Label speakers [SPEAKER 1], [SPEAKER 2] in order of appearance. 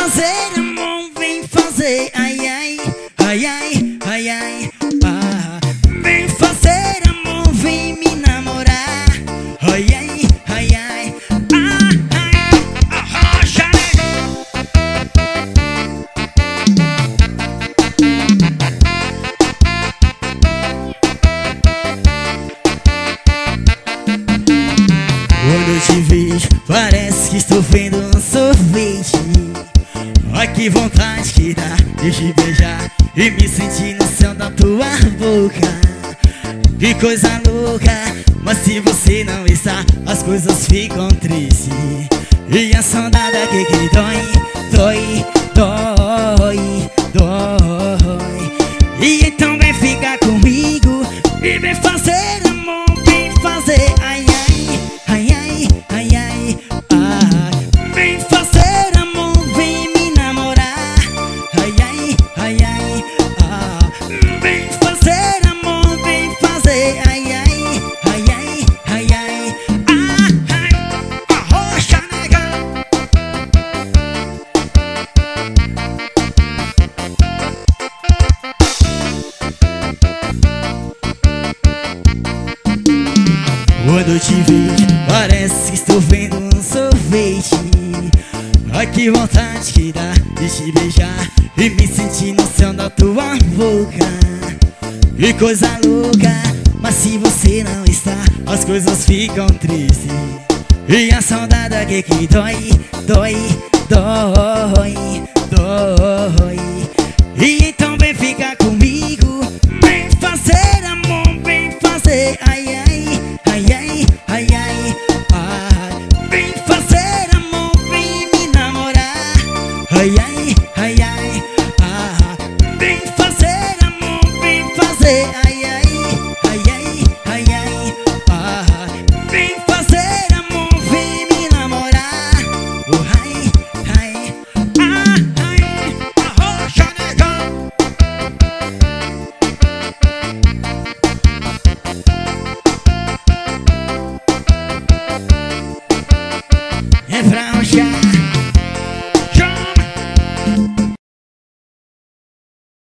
[SPEAKER 1] fazer amor, vem fazer. Ai, ai, ai, ai, ai, ai. Ah, vem fazer amor, vem me namorar. Ai, ai, ai, ai. Ah, ai, arrocha, quando eu te vejo, parece que estou vendo um sorvete. Ai, que vontade que dá de te beijar e me sentir no céu da tua boca. Que coisa louca, mas se você não está, as coisas ficam tristes. E a saudade que dói, dói, dói, dói. E então vem ficar comigo e vem fazer amor, vem fazer. Ai, ai, ai, ai, ai, ai. Ah, vem fazer amor, vem me namorar. Ai, ai, ai, ai. Ah, vem fazer amor, vem fazer. Ai, ai, ai, ai, ai, ai. Ah, ai, arrocha, nega. Quando eu te vejo, parece que estou vendo um sorvete. Ai, que vontade que dá de te beijar e me sentir no céu da tua boca. Que coisa louca, mas se você não está, as coisas ficam tristes. E a saudade que dói, dói, dói, dói. E então vem ficar comigo, vem fazer amor, vem fazer. Ai, ai, ai, ai, ai, ai. Ah, vem fazer amor, vem me namorar. Ai, ai,